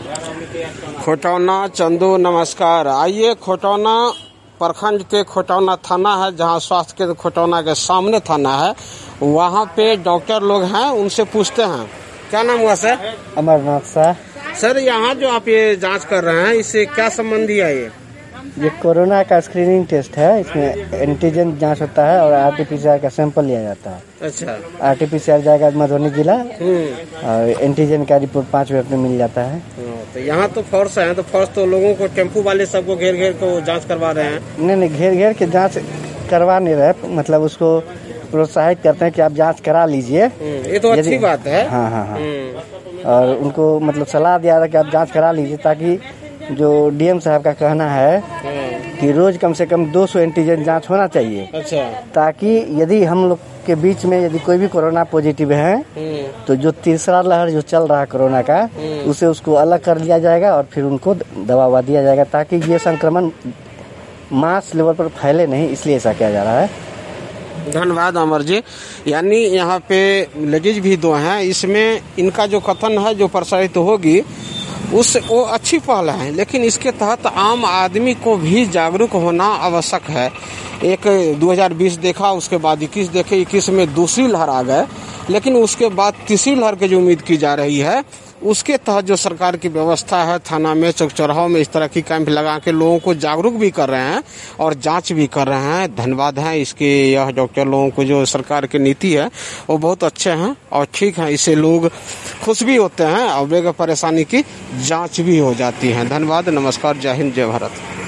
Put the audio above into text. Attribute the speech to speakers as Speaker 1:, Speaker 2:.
Speaker 1: खोटौना चंदू नमस्कार। आइए, खोटौना प्रखंड के खोटौना थाना है, जहां स्वास्थ्य केंद्र खोटौना के सामने थाना है। वहां पे डॉक्टर लोग हैं, उनसे पूछते हैं। क्या नाम हुआ सर?
Speaker 2: अमरनाथ शाह।
Speaker 1: सर, यहाँ जो आप ये जांच कर रहे हैं, इससे क्या संबंधी है?
Speaker 2: ये कोरोना का स्क्रीनिंग टेस्ट है। इसमें एंटीजन जांच होता है और आरटीपीसीआर का सैंपल लिया जाता है।
Speaker 1: अच्छा।
Speaker 2: आरटीपीसीआर जाएगा मधुबनी जिला और एंटीजन का रिपोर्ट 5 मिनट में मिल जाता है।
Speaker 1: तो यहाँ तो फोर्स है, तो फोर्स तो लोगों को, टेम्पू वाले सबको घेर घेर को जांच करवा रहे हैं।
Speaker 2: नहीं, घेर घेर के जांच करवा नहीं रहे, मतलब उसको प्रोत्साहित करते हैं कि आप जांच करा लीजिए।
Speaker 1: ये तो अच्छी बात है।
Speaker 2: हाँ। और उनको मतलब सलाह दिया था कि आप जांच करा लीजिए, ताकि जो डीएम साहब का कहना है कि रोज कम से कम 200 एंटीजन जांच होना चाहिए।
Speaker 1: अच्छा।
Speaker 2: ताकि यदि हम लोग के बीच में यदि कोई भी कोरोना पॉजिटिव है तो जो तीसरा लहर जो चल रहा है कोरोना का, उसे उसको अलग कर लिया जाएगा और फिर उनको दवा दिया जाएगा, ताकि ये संक्रमण मास लेवल पर फैले नहीं, इसलिए ऐसा किया जा रहा है।
Speaker 1: धन्यवाद अमर जी। यानी यहाँ पे लेडीज भी 2 हैं। इसमें इनका जो कथन है, जो प्रसारित होगी, वो अच्छी पहल है, लेकिन इसके तहत आम आदमी को भी जागरूक होना आवश्यक है। एक 2020 देखा, उसके बाद 21 देखे, 21 में दूसरी लहर आ गए, लेकिन उसके बाद तीसरी लहर की जो उम्मीद की जा रही है, उसके तहत जो सरकार की व्यवस्था है, थाना में, चौक चौराहों में इस तरह की कैंप लगा के लोगों को जागरूक भी कर रहे हैं और जांच भी कर रहे हैं। धन्यवाद है इसके। यह डॉक्टर लोगों को जो सरकार की नीति है वो बहुत अच्छे हैं और ठीक है। इससे लोग खुश भी होते हैं और बेग परेशानी की जांच भी हो जाती है। धन्यवाद, नमस्कार, जय हिंद, जय भारत।